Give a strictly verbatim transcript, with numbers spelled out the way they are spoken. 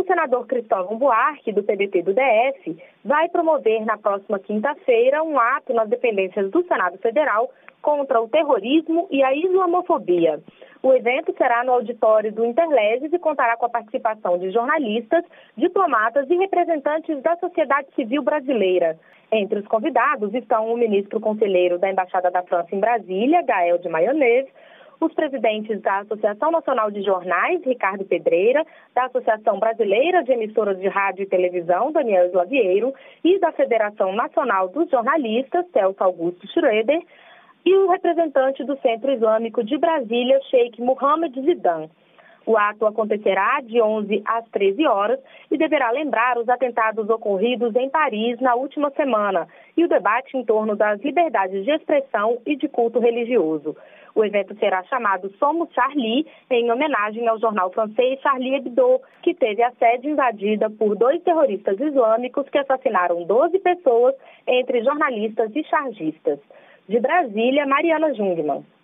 senador Cristóvão Buarque, do P D T do D F, vai promover na próxima quinta-feira um ato nas dependências do Senado Federal contra o terrorismo e a islamofobia. O evento será no auditório do Interleges e contará com a participação de jornalistas, diplomatas e representantes da sociedade civil brasileira. Entre os convidados estão o ministro conselheiro da Embaixada da França em Brasília, Gael de Maionese, os presidentes da Associação Nacional de Jornais, Ricardo Pedreira, da Associação Brasileira de Emissoras de Rádio e Televisão, Daniel Slavieiro, e da Federação Nacional dos Jornalistas, Celso Augusto Schroeder, e o representante do Centro Islâmico de Brasília, Sheikh Mohammed Zidan. O ato acontecerá de onze às treze horas e deverá lembrar os atentados ocorridos em Paris na última semana e o debate em torno das liberdades de expressão e de culto religioso. O evento será chamado Somos Charlie, em homenagem ao jornal francês Charlie Hebdo, que teve a sede invadida por dois terroristas islâmicos que assassinaram doze pessoas, entre jornalistas e chargistas. De Brasília, Mariana Jungmann.